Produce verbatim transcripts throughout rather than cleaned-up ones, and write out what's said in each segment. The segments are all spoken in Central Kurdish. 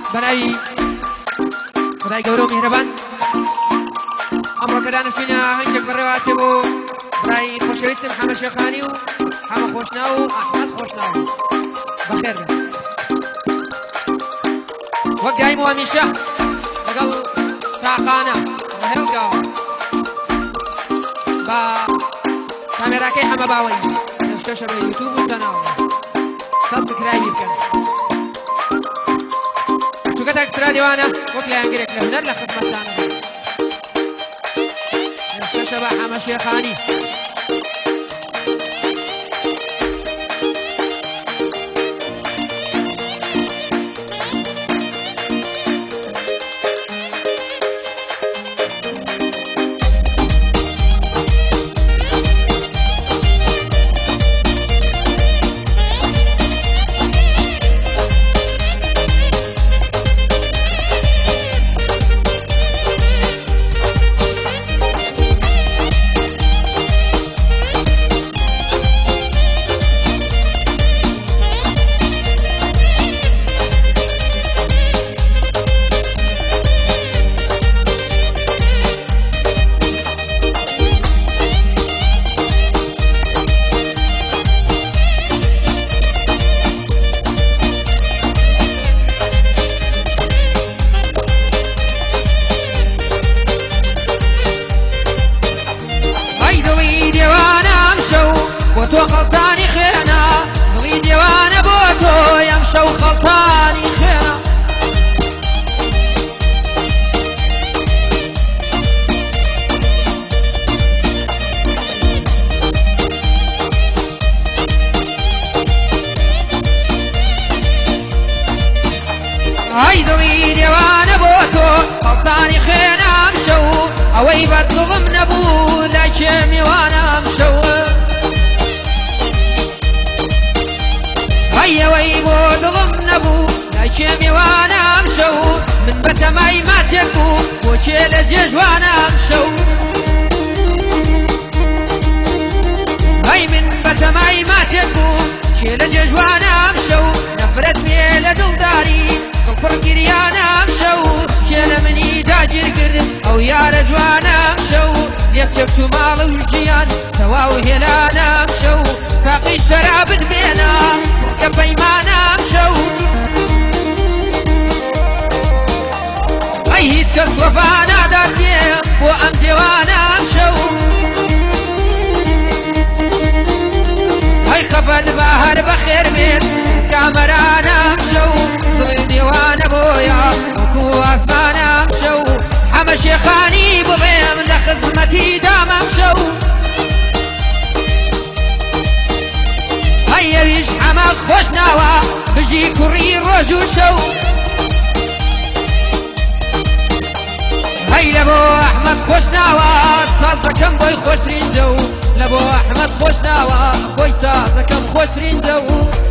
بناي بناي قولوا مهربان أمر كدان فينا هنجك بالرواتب براي خوشويس محمد شيخاني وحمد خوشناو أحمد خوشناو بخير وقت جاي مواميشة لقل ساقانا وهلقا با كاميرا كي حما باوي نشتوشة باليوتيوب وتناو سبسكرايب كان شوكتا اكسترا ديوانا وقلا ينقريك لهنر لخدمتانا نشتوشة با حما شيخاني بوتو خلطاني خينا ضلي ديوانا بوتو يمشو خلطاني خينا هاي ضلي ديوانا بوتو خلطاني خينا مشو اوي بطلم نبو لا شمي وانا مشو هيا ويبو ظلم نبو لا شمي وانا مشو من بتماي ما تكو وشيل الزيج وانا مشو هاي من بتماي ما تكو شيل الزيج وانا مشو نفرت ميل دلداري كفر كريانا مشو شيل مني تاجر قرب او يا رجوانا مشو ليفتك مال وجيان تواو هلانا مشو ساقي الشراب دمينا بيمانا مشو اي هيسكس وفانا دارتيه وام ديوانا مشو هاي خفد بحر بخير بيت كامرانا مشو ضل ديوانا بويا وكو اسمانا مشو حما شيخاني بضيم لخدمتي داما مشو هيا بيش حماس خوش ناوا بجي كوري روجو شو هيا لبو احمد خوش ناوا سازكم بوي خوش رينجو لبو احمد خوش ناوا بوي سازكم خوش رينجو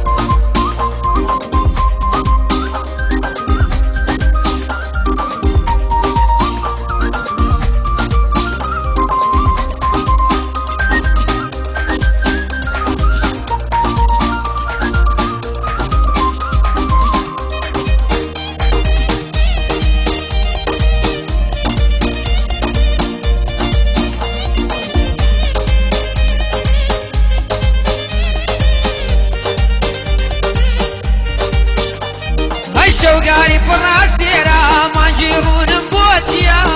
شوقاري براسيرا ما نجيرون بوتيا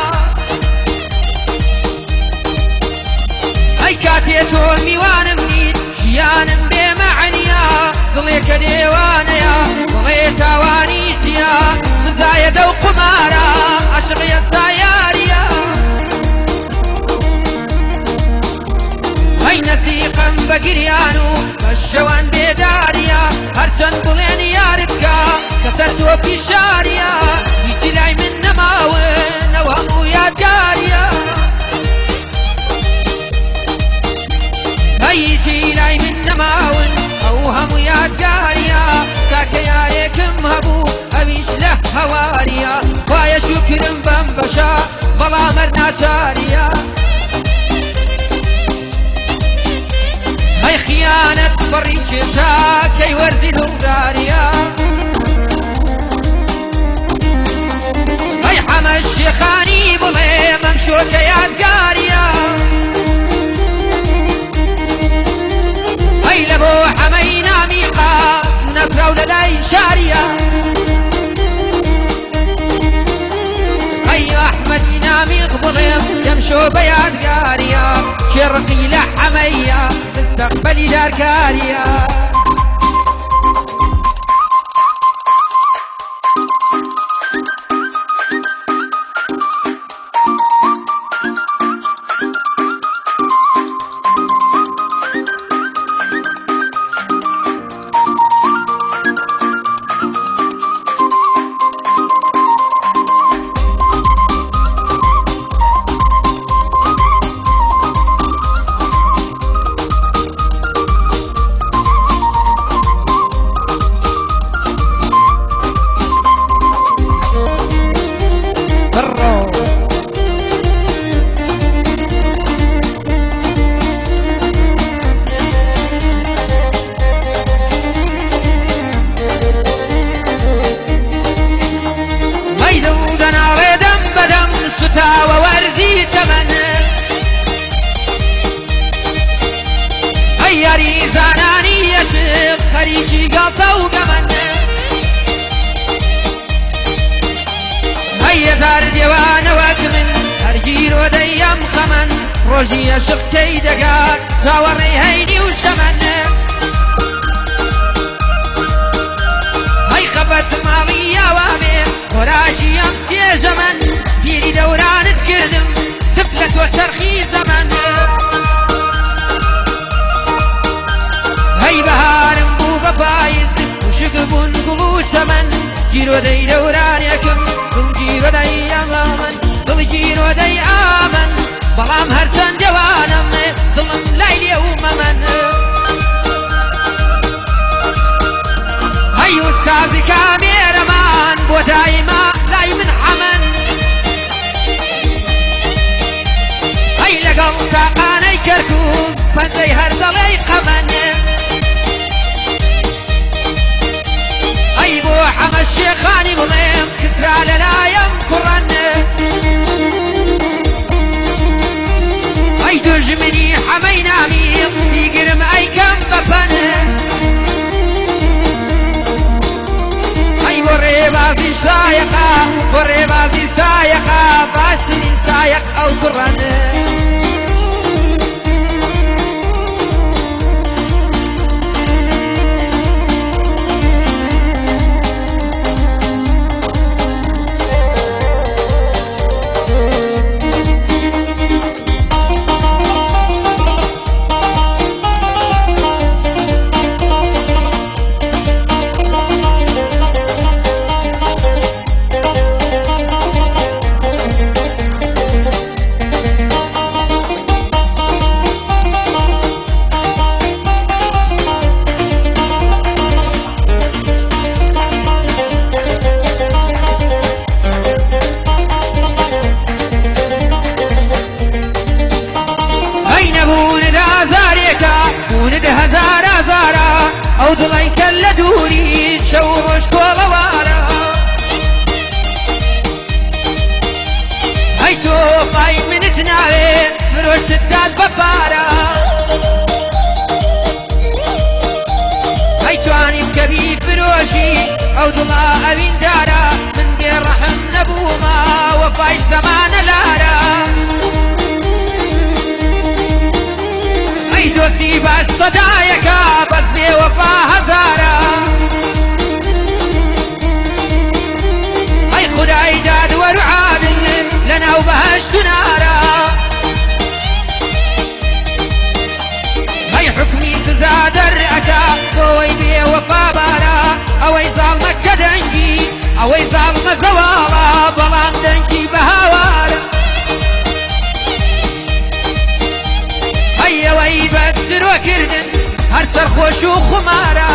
اي كاتيتو ميوان منيد شيان بمعنيا ضليك ديوانيا ضلي توانيتيا مزايدة وقمارا عشقيا السياريا هاي نسيقا بقريانو الشوان بيداريا هرشان ضلين ياردكا كسرتو بشاريا يجي لاي من نماون وهمو يا جاريا يجي لاي من نماون اوهمو يا جاريا كاكيا يكم هبو ابيش له هواريا وايا شكر بنبشا بلا مرنا جاريا هاي خيانة بريك شاكي وردي دلداريا بەڵای شاریە ئەی ئەحمەدی نامیق بڵێم دەمشۆ بە یادگاریە کێڕقی لە حەمەیە مستەقبەلی دارکاریە وورزي تمن هياري زاناني يشق خريجي قلطة وقمن هيا دار ديوان وكمن هرجير وديم خمن روجي يشق تيدقات زاوري هيني وشمن هاي خبت مالي يا وامي وراشي يمسي زمن بيري دوران تكرنم تفلت وترخي زمن هاي بهارم بو ببايز وشقبون قلو سمن جيرو دي دوران يكم قل جيرو دي امامن قل جيرو دي امن بلام هرسن جوانم ظلم ليلي وممن هاي استاذي كاميرمان بو دايما لاي من حمن هاي لقل تاقاني كركوب فانزي هردلي قمن هاي بو حما الشيخاني بليم كسرى للا ينكرن هاي ترجمني حمي ناميق يقرم اي كم بفن هاي بوريبازي سايقة بوريبازي سايقة باشتري سايق او قرن وند هزار هزارا او دلي كل دوري شورش كل وارا هاي توقعي من تناري فروش تداد بفارا هاي تواني بكبي فروشي او دلا اوين دارا من غير رحم نبوما وفاي زمان لارا دوستي باش صدايكا بس بي وفا هزارا هاي خداي داد ورعادل لنا وبهشت نارا هاي حكمي سزاد الرأكا بوي بي وفا بارا اوي ظالمك دنجي اوي ظالم زوالا بلان دنجي بهاوارا هيا ويبدر وكردن هرسر خوش وخمارا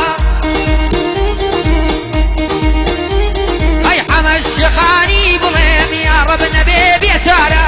هاي حما الشيخاني بليم يا رب نبي بيتارا